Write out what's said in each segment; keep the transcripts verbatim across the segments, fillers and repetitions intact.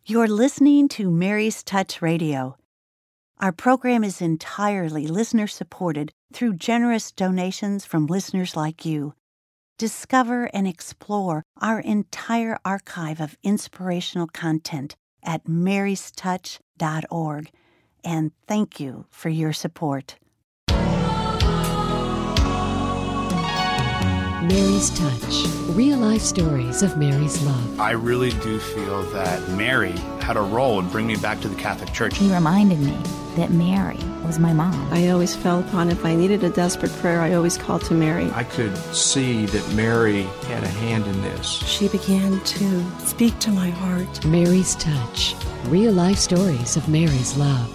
You're listening to Mary's Touch Radio. Our program is entirely listener-supported through generous donations from listeners like you. Discover and explore our entire archive of inspirational content at marys touch dot org. And thank you for your support. Mary's Touch. Real-life stories of Mary's love. I really do feel that Mary had a role in bringing me back to the Catholic Church. He reminded me that Mary was my mom. I always felt upon if I needed a desperate prayer, I always called to Mary. I could see that Mary had a hand in this. She began to speak to my heart. Mary's Touch. Real-life stories of Mary's love.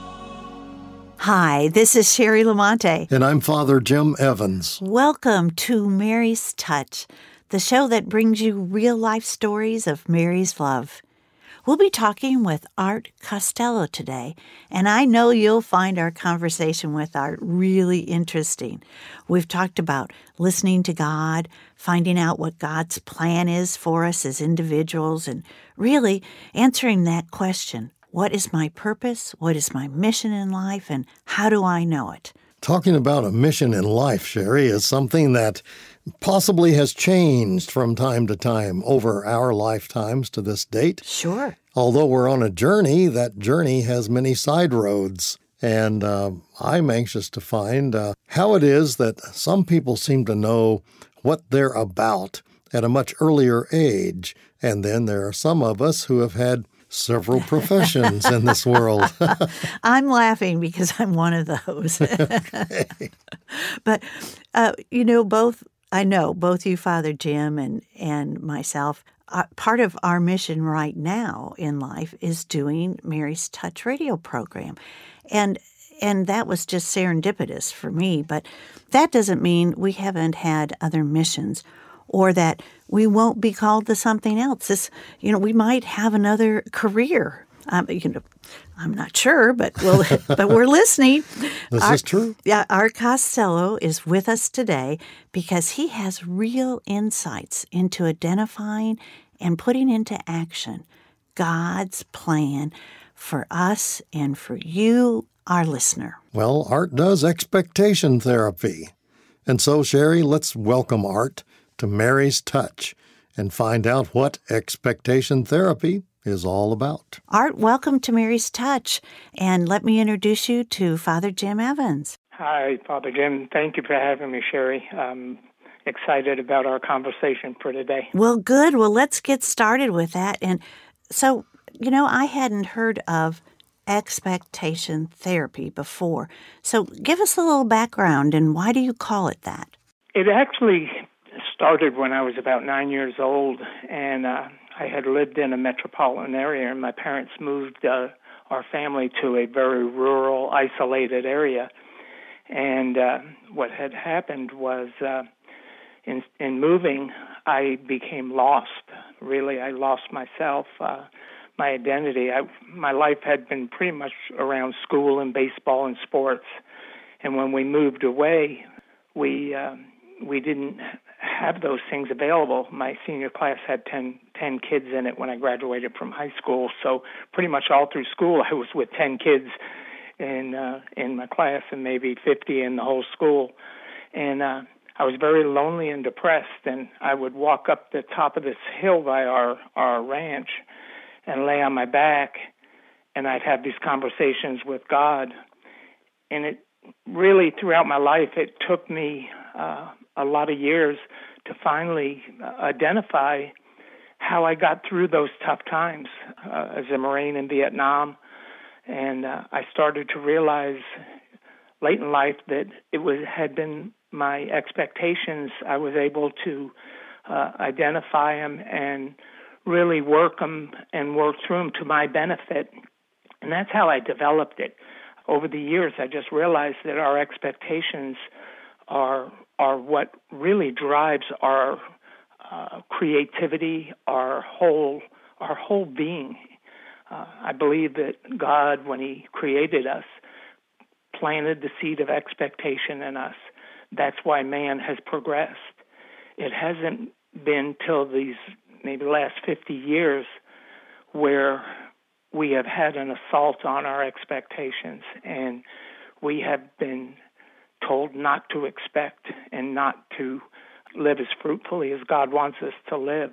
Hi, this is Sherry Lamonte. And I'm Father Jim Evans. Welcome to Mary's Touch, the show that brings you real-life stories of Mary's love. We'll be talking with Art Costello today, and I know you'll find our conversation with Art really interesting. We've talked about listening to God, finding out what God's plan is for us as individuals, and really answering that question. What is my purpose? What is my mission in life? And how do I know it? Talking about a mission in life, Sherry, is something that possibly has changed from time to time over our lifetimes to this date. Sure. Although we're on a journey, that journey has many side roads. And uh, I'm anxious to find uh, how it is that some people seem to know what they're about at a much earlier age. And then there are some of us who have had several professions in this world. I'm laughing because I'm one of those. Okay. But, uh, you know, both, I know, both you, Father Jim, and, and myself, uh, part of our mission right now in life is doing Mary's Touch radio program. And and that was just serendipitous for me. But that doesn't mean we haven't had other missions or that we won't be called to something else. This, you know, we might have another career. Um, you know, I'm not sure, but we'll, but we're listening. This Art, is true. Yeah, Art Costello is with us today because he has real insights into identifying and putting into action God's plan for us and for you, our listener. Well, Art does expectation therapy. And so, Sherry, let's welcome Art to Mary's Touch and find out what expectation therapy is all about. Art, welcome to Mary's Touch, and let me introduce you to Father Jim Evans. Hi, Father Jim. Thank you for having me, Sherry. I'm excited about our conversation for today. Well, good. Well, let's get started with that. And so, you know, I hadn't heard of expectation therapy before. So give us a little background, and why do you call it that? It actually started when I was about nine years old, and uh, I had lived in a metropolitan area, and my parents moved uh, our family to a very rural, isolated area. And uh, what had happened was uh, in, in moving, I became lost. Really, I lost myself, uh, my identity. I, my life had been pretty much around school and baseball and sports. And when we moved away, we uh, we didn't have those things available. My senior class had ten, ten kids in it when I graduated from high school. So pretty much all through school, I was with ten kids in uh, in my class and maybe fifty in the whole school. And uh, I was very lonely and depressed. And I would walk up the top of this hill by our, our ranch and lay on my back, and I'd have these conversations with God. And it really, throughout my life, it took me uh, a lot of years to finally uh, identify how I got through those tough times uh, as a Marine in Vietnam. And uh, I started to realize late in life that it was had been my expectations. I was able to uh, identify them and really work them and work through them to my benefit. And that's how I developed it. Over the years, I just realized that our expectations are are what really drives our uh, creativity, our whole our whole being. Uh, I believe that God, when He created us, planted the seed of expectation in us. That's why man has progressed. It hasn't been till these maybe last fifty years where we have had an assault on our expectations, and we have been told not to expect and not to live as fruitfully as God wants us to live.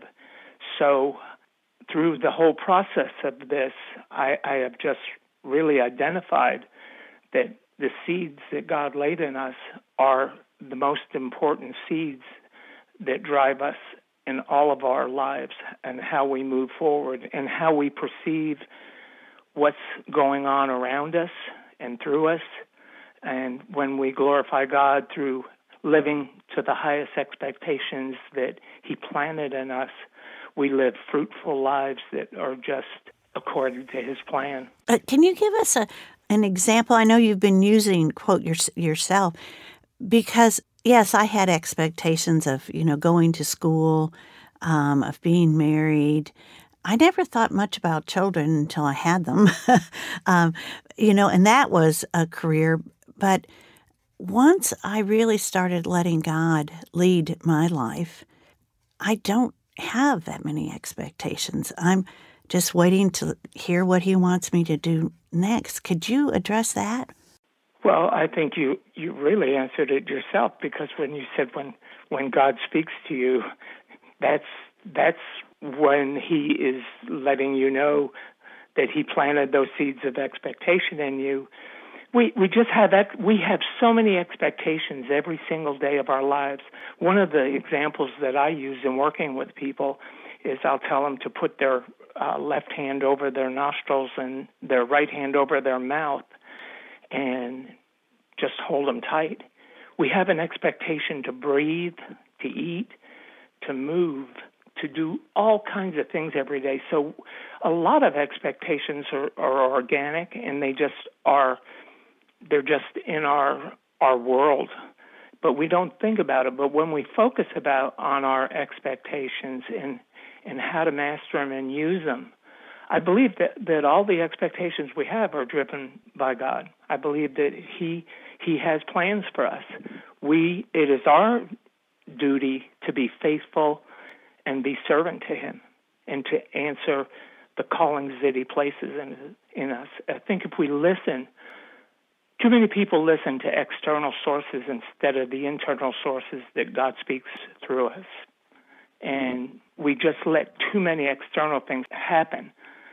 So through the whole process of this, I, I have just really identified that the seeds that God laid in us are the most important seeds that drive us in all of our lives and how we move forward and how we perceive what's going on around us and through us. And when we glorify God through living to the highest expectations that He planted in us, we live fruitful lives that are just according to His plan. Uh, can you give us a an example? I know you've been using, quote, your, yourself, because, yes, I had expectations of, you know, going to school, um, of being married. I never thought much about children until I had them, um, you know, and that was a career. But once I really started letting God lead my life, I don't have that many expectations. I'm just waiting to hear what He wants me to do next. Could you address that? Well, I think you, you really answered it yourself, because when you said when when God speaks to you, that's that's when He is letting you know that He planted those seeds of expectation in you. We we just have that. We have so many expectations every single day of our lives. One of the examples that I use in working with people is I'll tell them to put their uh, left hand over their nostrils and their right hand over their mouth and just hold them tight. We have an expectation to breathe, to eat, to move, to do all kinds of things every day. So a lot of expectations are, are organic, and they just are, they're just in our our world, but we don't think about it. But when we focus about on our expectations and and how to master them and use them, I believe that, that all the expectations we have are driven by God. I believe that He He has plans for us. We it is our duty to be faithful and be servant to Him and to answer the callings that He places in in us. I think if we listen, too many people listen to external sources instead of the internal sources that God speaks through us. And we just let too many external things happen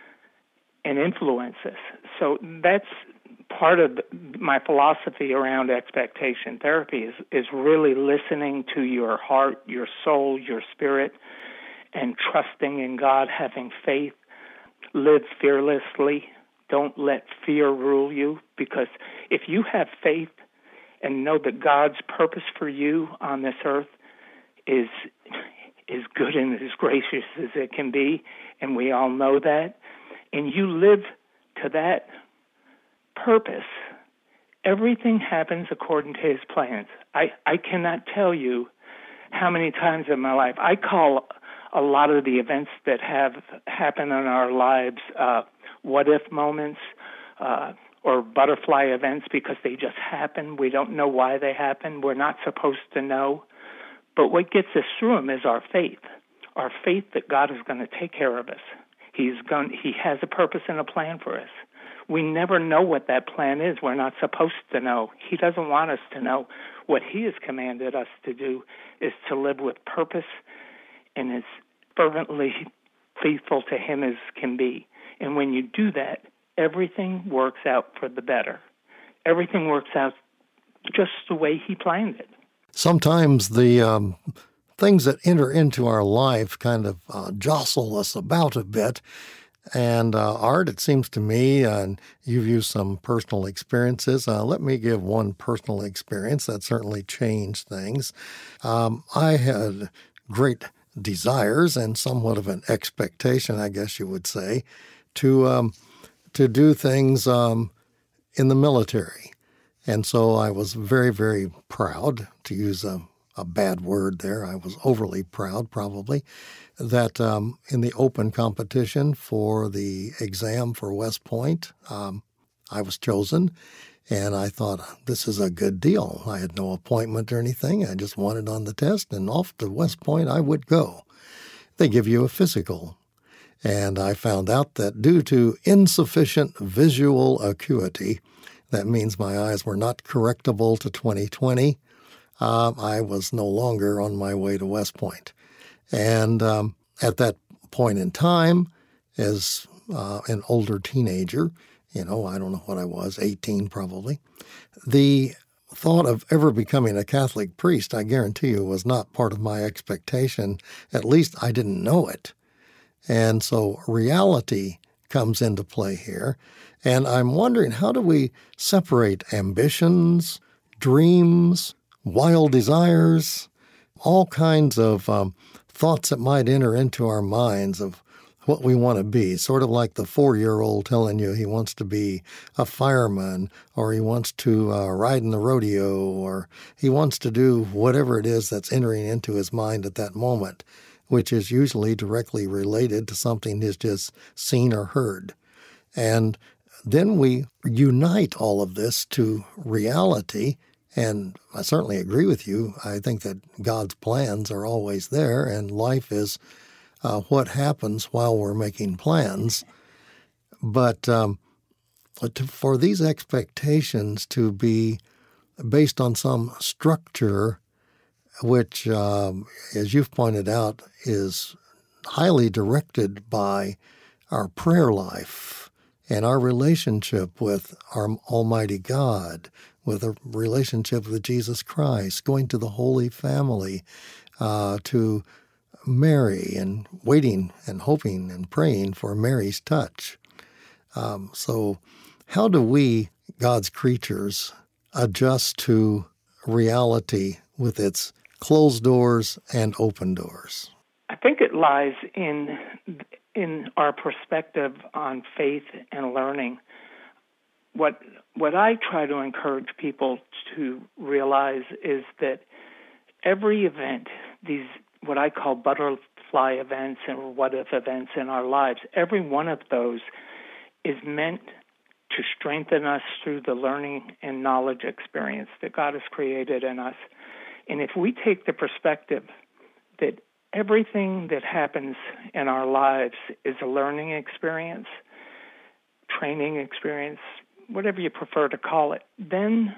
and influence us. So that's part of my philosophy around expectation therapy is, is really listening to your heart, your soul, your spirit, and trusting in God, having faith. Live fearlessly. Don't let fear rule you, because if you have faith and know that God's purpose for you on this earth is as good and as gracious as it can be, and we all know that, and you live to that purpose, everything happens according to His plans. I, I cannot tell you how many times in my life I call a lot of the events that have happened in our lives uh, what-if moments uh, or butterfly events, because they just happen. We don't know why they happen. We're not supposed to know. But what gets us through them is our faith, our faith that God is going to take care of us. He's going, He has a purpose and a plan for us. We never know what that plan is. We're not supposed to know. He doesn't want us to know. What He has commanded us to do is to live with purpose and as fervently faithful to Him as can be. And when you do that, everything works out for the better. Everything works out just the way He planned it. Sometimes the um, things that enter into our life kind of uh, jostle us about a bit. And uh, Art, it seems to me, uh, and you've used some personal experiences. Uh, let me give one personal experience that certainly changed things. Um, I had great desires and somewhat of an expectation, I guess you would say, to um, to do things um, in the military. And so I was very, very proud, to use a, a bad word there. I was overly proud, probably, that um, in the open competition for the exam for West Point, um, I was chosen. And I thought, this is a good deal. I had no appointment or anything. I just wanted on the test, and off to West Point I would go. They give you a physical. And I found out that due to insufficient visual acuity, that means my eyes were not correctable to twenty twenty, uh, I was no longer on my way to West Point. And um, at that point in time, as uh, an older teenager, you know, I don't know what I was, eighteen probably, the thought of ever becoming a Catholic priest, I guarantee you, was not part of my expectation. At least I didn't know it. And so reality comes into play here. And I'm wondering, how do we separate ambitions, dreams, wild desires, all kinds of um, thoughts that might enter into our minds of what we want to be, sort of like the four-year-old telling you he wants to be a fireman, or he wants to uh, ride in the rodeo, or he wants to do whatever it is that's entering into his mind at that moment, which is usually directly related to something he's just seen or heard. And then we unite all of this to reality, and I certainly agree with you. I think that God's plans are always there, and life is uh, what happens while we're making plans. But um, to, for these expectations to be based on some structure, which, um, as you've pointed out, is highly directed by our prayer life and our relationship with our Almighty God, with a relationship with Jesus Christ, going to the Holy Family, uh, to Mary, and waiting and hoping and praying for Mary's touch. Um, so how do we, God's creatures, adjust to reality with its closed doors and open doors? I think it lies in in our perspective on faith and learning. What what I try to encourage people to realize is that every event, these what I call butterfly events and what-if events in our lives, every one of those is meant to strengthen us through the learning and knowledge experience that God has created in us. And if we take the perspective that everything that happens in our lives is a learning experience, training experience, whatever you prefer to call it, then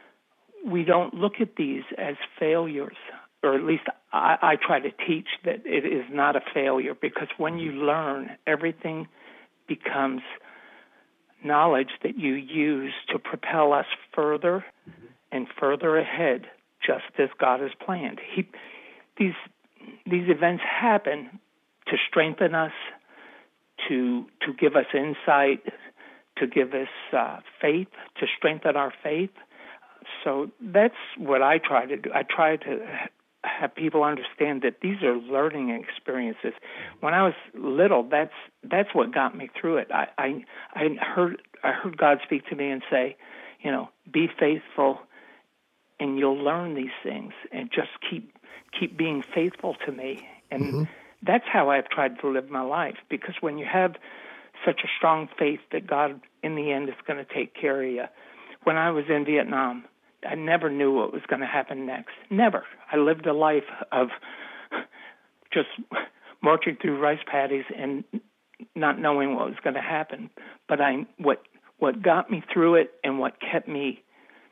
we don't look at these as failures, or at least I, I try to teach that it is not a failure, because when you learn, everything becomes knowledge that you use to propel us further and further ahead, just as God has planned. He, these these events happen to strengthen us, to to give us insight, to give us uh, faith, to strengthen our faith. So that's what I try to do. I try to have people understand that these are learning experiences. When I was little, that's that's what got me through it. I I, I heard I heard God speak to me and say, you know, be faithful, and you'll learn these things, and just keep keep being faithful to me. And mm-hmm. that's how I've tried to live my life, because when you have such a strong faith that God, in the end, is going to take care of you. When I was in Vietnam, I never knew what was going to happen next. Never. I lived a life of just marching through rice paddies and not knowing what was going to happen. But I, what what got me through it, and what kept me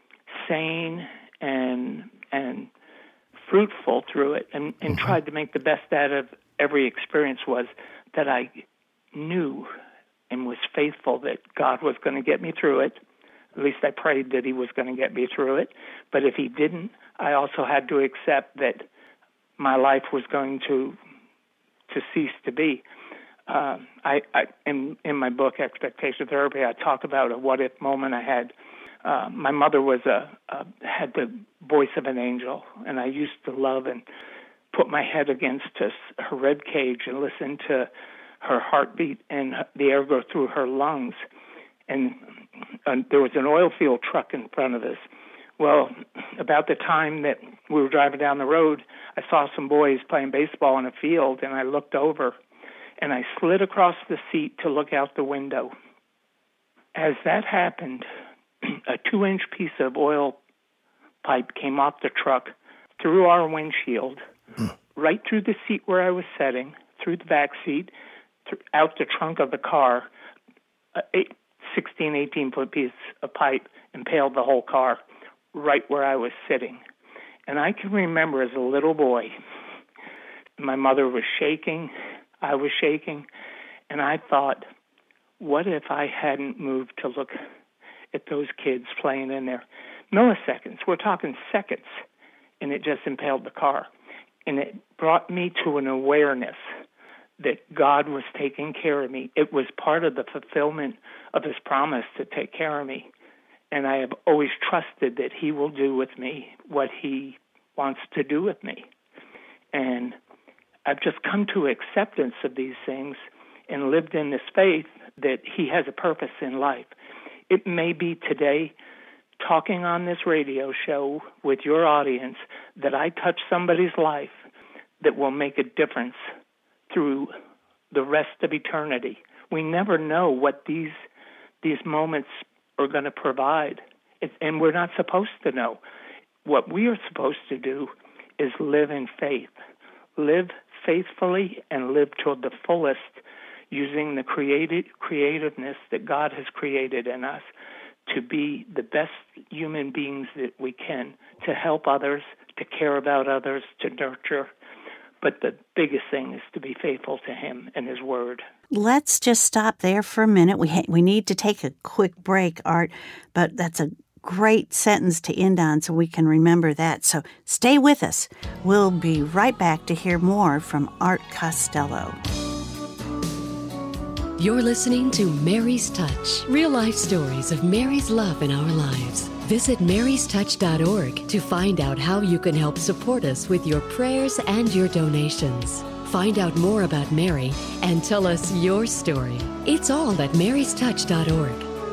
sane and and fruitful through it, and, and mm-hmm. tried to make the best out of every experience, was that I knew and was faithful that God was going to get me through it. At least I prayed that he was going to get me through it. But if he didn't, I also had to accept that my life was going to to cease to be. Uh, I, I in in my book, Expectation Therapy, I talk about a what-if moment I had. Uh, my mother was a, a had the voice of an angel, and I used to love and put my head against her rib cage and listen to her heartbeat and the air go through her lungs. And uh, there was an oil field truck in front of us. Well, about the time that we were driving down the road, I saw some boys playing baseball in a field, and I looked over, and I slid across the seat to look out the window. As that happened, a two-inch piece of oil pipe came off the truck, through our windshield, right through the seat where I was sitting, through the back seat, th- out the trunk of the car, a eight, sixteen, eighteen-foot piece of pipe impaled the whole car right where I was sitting. And I can remember as a little boy, my mother was shaking, I was shaking, and I thought, what if I hadn't moved to look at those kids playing in there? Milliseconds, we're talking seconds, and it just impaled the car. And it brought me to an awareness that God was taking care of me. It was part of the fulfillment of his promise to take care of me. And I have always trusted that he will do with me what he wants to do with me. And I've just come to acceptance of these things and lived in this faith that he has a purpose in life. It may be today, talking on this radio show with your audience, that I touch somebody's life that will make a difference through the rest of eternity. We never know what these these moments are going to provide, it, and we're not supposed to know. What we are supposed to do is live in faith, live faithfully, and live toward the fullest, using the creative creativeness that God has created in us to be the best human beings that we can, to help others, to care about others, to nurture. But the biggest thing is to be faithful to him and his word. Let's just stop there for a minute. We ha- we need to take a quick break, Art, but that's a great sentence to end on so we can remember that. So stay with us. We'll be right back to hear more from Art Costello. You're listening to Mary's Touch, real-life stories of Mary's love in our lives. Visit marys touch dot org to find out how you can help support us with your prayers and your donations. Find out more about Mary and tell us your story. It's all at marys touch dot org.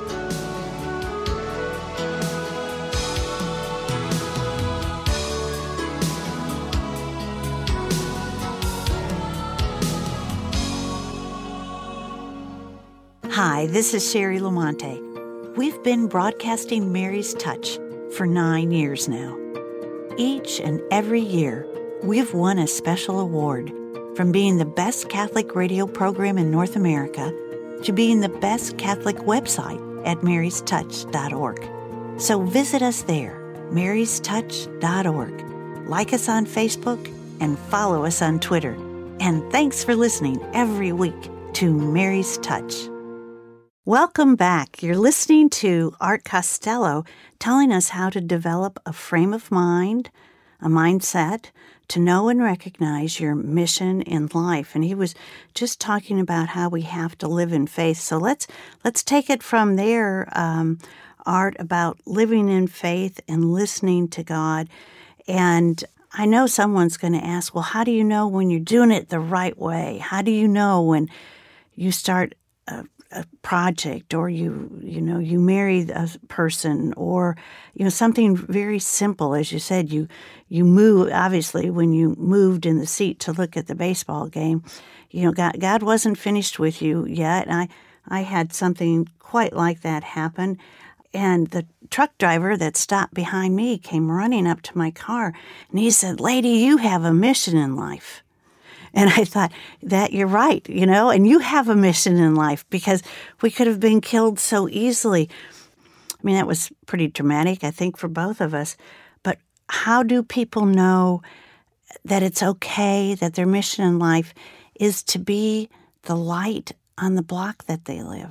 Hi, this is Sherry Lamonte. We've been broadcasting Mary's Touch for nine years now. Each and every year, we've won a special award, from being the best Catholic radio program in North America to being the best Catholic website at marys touch dot org. So visit us there, marys touch dot org. Like us on Facebook and follow us on Twitter. And thanks for listening every week to Mary's Touch. Welcome back. You're listening to Art Costello telling us how to develop a frame of mind, a mindset, to know and recognize your mission in life. And he was just talking about how we have to live in faith. So let's let's take it from there, um, Art, about living in faith and listening to God. And I know someone's going to ask, well, how do you know when you're doing it the right way? How do you know when you start a a project, or you, you know, you marry a person, or, you know, something very simple. As you said, you, you move, obviously, when you moved in the seat to look at the baseball game, you know, God, God wasn't finished with you yet. And I, I had something quite like that happen. And the truck driver that stopped behind me came running up to my car, and he said, "Lady, you have a mission in life." And I thought, that you're right, you know, and you have a mission in life, because we could have been killed so easily. I mean, that was pretty dramatic, I think, for both of us. But how do people know that it's okay, that their mission in life is to be the light on the block that they live?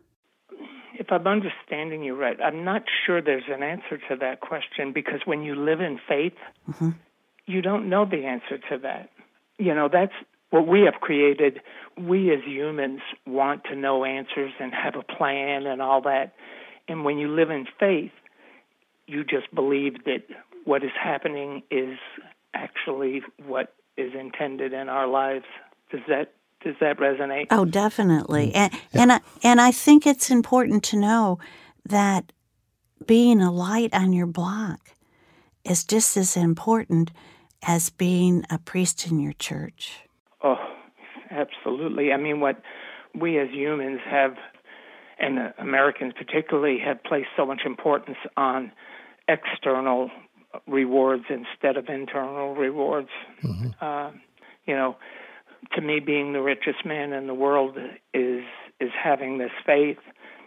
If I'm understanding you right, I'm not sure there's an answer to that question, because when you live in faith, mm-hmm. you don't know the answer to that. You know, that's what we have created. We as humans want to know answers and have a plan and all that. And when you live in faith, you just believe that what is happening is actually what is intended in our lives. Does that does that resonate? Oh, definitely. And yeah. and I, and I think it's important to know that being a light on your block is just as important as being a priest in your church. Oh, absolutely. I mean, what we as humans have, and uh, Americans particularly, have placed so much importance on external rewards instead of internal rewards. Mm-hmm. Uh, you know, to me, being the richest man in the world is is having this faith,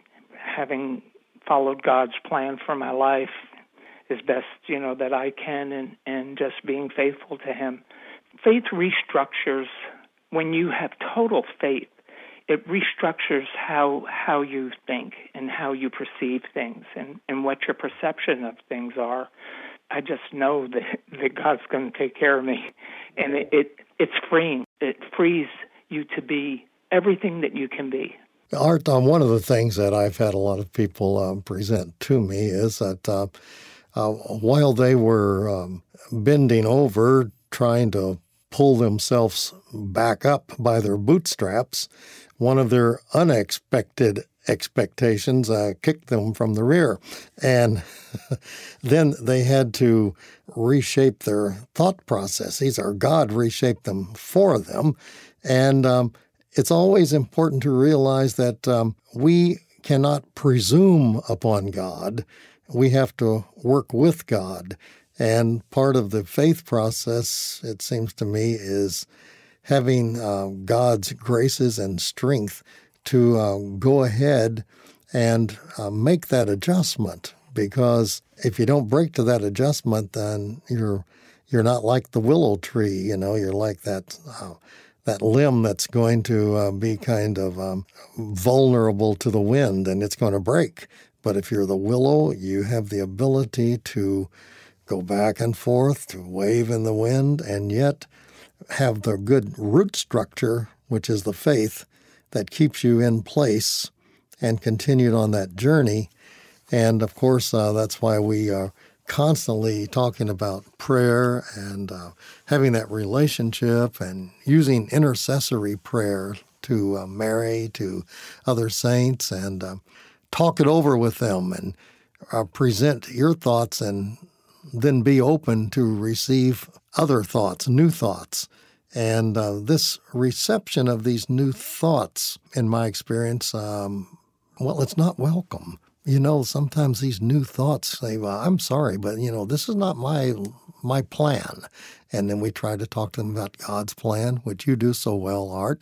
having followed God's plan for my life as best, you know, that I can, and, and just being faithful to Him. Faith restructures. When you have total faith, it restructures how how you think and how you perceive things and, and what your perception of things are. I just know that, that God's going to take care of me. And it, it it's freeing. It frees you to be everything that you can be. Art, um, one of the things that I've had a lot of people um, present to me is that uh, uh, while they were um, bending over trying to pull themselves back up by their bootstraps, one of their unexpected expectations uh, kicked them from the rear. And then they had to reshape their thought processes, or God reshaped them for them. And um, it's always important to realize that um, we cannot presume upon God. We have to work with God. And part of the faith process, it seems to me, is having uh, God's graces and strength to uh, go ahead and uh, make that adjustment. Because if you don't break to that adjustment, then you're you're not like the willow tree. You know, you're like that uh, that limb that's going to uh, be kind of um, vulnerable to the wind, and it's going to break. But if you're the willow, you have the ability to go back and forth, to wave in the wind, and yet have the good root structure, which is the faith, that keeps you in place and continued on that journey. And, of course, uh, that's why we are constantly talking about prayer and uh, having that relationship and using intercessory prayer to uh, Mary, to other saints, and uh, talk it over with them and uh, present your thoughts and then be open to receive other thoughts, new thoughts. And uh, this reception of these new thoughts, in my experience, um, well, it's not welcome. You know, sometimes these new thoughts say, well, I'm sorry, but, you know, this is not my my plan. And then we try to talk to them about God's plan, which you do so well, Art.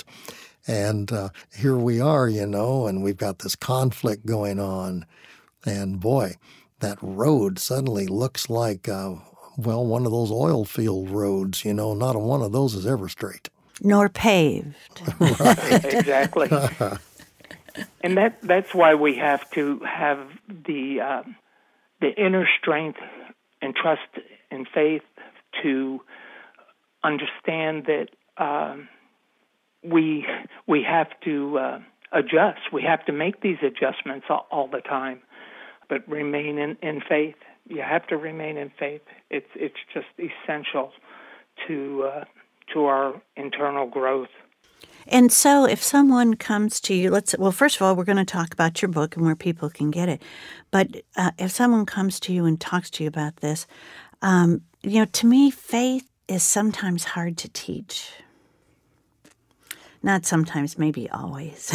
And uh, here we are, you know, and we've got this conflict going on. And boy, that road suddenly looks like, uh, well, one of those oil field roads, you know, not a one of those is ever straight. Nor paved. Right. Exactly. And that that's why we have to have the uh, the inner strength and trust and faith to understand that uh, we we have to uh, adjust. We have to make these adjustments all, all the time, but remain in, in faith. You have to remain in faith. It's it's just essential to uh, to our internal growth. And so if someone comes to you, let's well, first of all, we're going to talk about your book and where people can get it. But uh, if someone comes to you and talks to you about this, um, you know, to me, faith is sometimes hard to teach. Not sometimes, maybe always.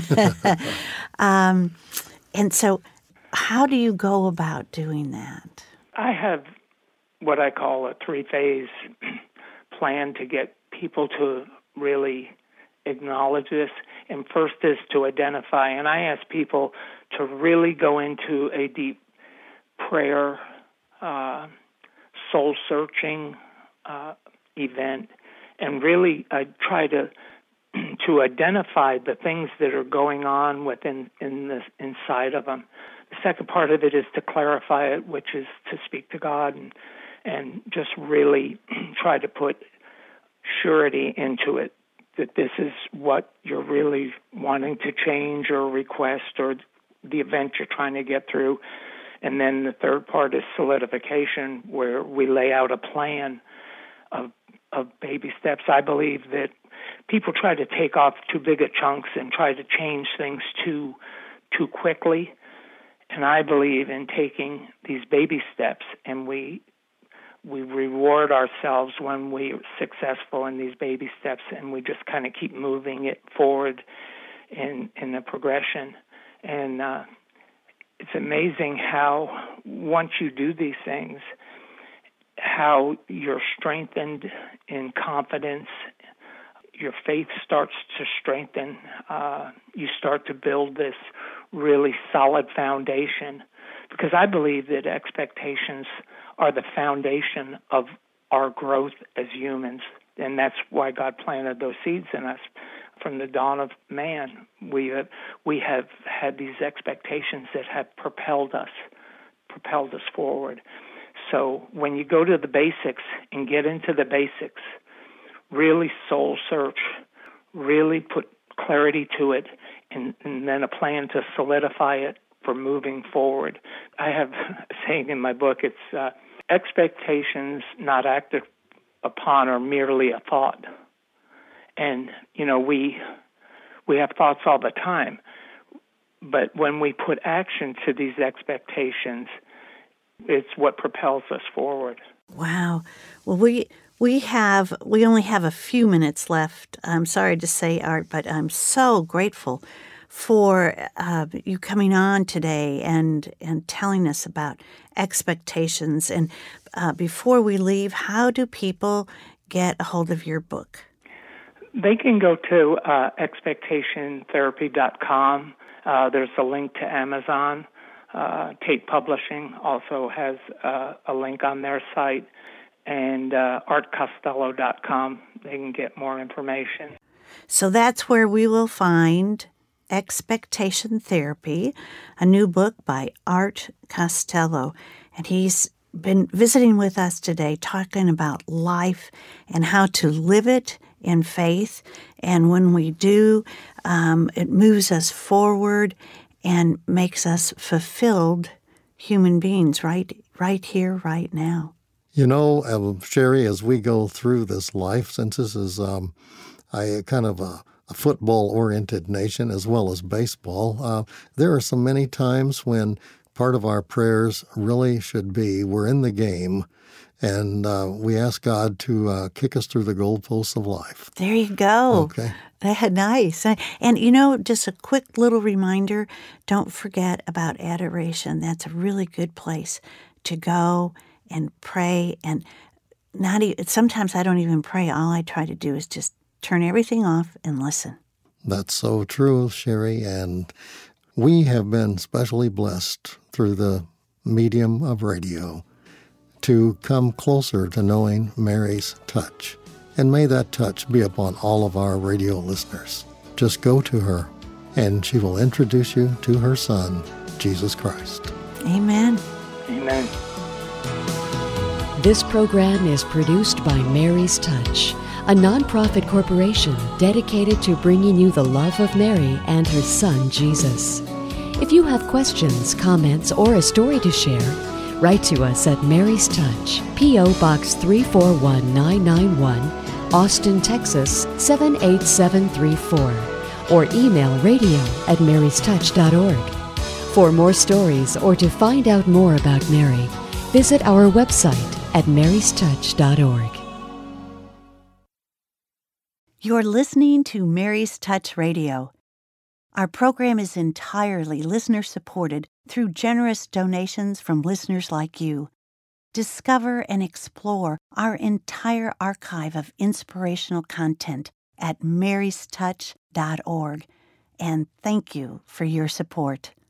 um, and so how do you go about doing that? I have what I call a three-phase plan to get people to really acknowledge this. And first is to identify. And I ask people to really go into a deep prayer, uh, soul-searching uh, event, and really uh, try to to identify the things that are going on within in the inside of them. The second part of it is to clarify it, which is to speak to God and and just really try to put surety into it, that this is what you're really wanting to change or request or the event you're trying to get through. And then the third part is solidification, where we lay out a plan of of baby steps. I believe that people try to take off too big a chunks and try to change things too too quickly. And I believe in taking these baby steps, and we we reward ourselves when we're successful in these baby steps, and we just kind of keep moving it forward in in the progression. And uh, it's amazing how once you do these things, how you're strengthened in confidence your faith starts to strengthen. Uh, you start to build this really solid foundation, because I believe that expectations are the foundation of our growth as humans, and that's why God planted those seeds in us. From the dawn of man, we have, we have had these expectations that have propelled us, propelled us forward. So when you go to the basics and get into the basics, really soul search, really put clarity to it, and, and then a plan to solidify it for moving forward. I have a saying in my book, it's uh, expectations not acted upon are merely a thought. And, you know, we we have thoughts all the time, but when we put action to these expectations, it's what propels us forward. Wow. Well, we we have we only have a few minutes left. I'm sorry to say, Art, but I'm so grateful for uh, you coming on today and and telling us about expectations. And uh, before we leave, how do people get a hold of your book? They can go to uh, expectation therapy dot com. Uh, there's a link to Amazon. Uh, Tate Publishing also has uh, a link on their site, and uh, art costello dot com. They can get more information. So that's where we will find Expectation Therapy, a new book by Art Costello. And he's been visiting with us today talking about life and how to live it in faith. And when we do, um, it moves us forward and makes us fulfilled human beings right right here, right now. You know, uh, Sherry, as we go through this life, since this is um, a kind of a, a football-oriented nation as well as baseball, uh, there are so many times when part of our prayers really should be, we're in the game, and uh, we ask God to uh, kick us through the goalposts of life. There you go. Okay. That, nice. And, you know, just a quick little reminder, don't forget about adoration. That's a really good place to go and pray. And not even, sometimes I don't even pray. All I try to do is just turn everything off and listen. That's so true, Sherry. And we have been specially blessed through the medium of radio to come closer to knowing Mary's touch. And may that touch be upon all of our radio listeners. Just go to her, and she will introduce you to her Son, Jesus Christ. Amen. Amen. This program is produced by Mary's Touch, a nonprofit corporation dedicated to bringing you the love of Mary and her Son, Jesus. If you have questions, comments, or a story to share, write to us at Mary's Touch, P O. Box three four one nine nine one, Austin, Texas seven eight seven three four, or email radio at marys touch dot org. For more stories or to find out more about Mary, visit our website at marys touch dot org. You're listening to Mary's Touch Radio. Our program is entirely listener-supported through generous donations from listeners like you. Discover and explore our entire archive of inspirational content at marys touch dot org. And thank you for your support.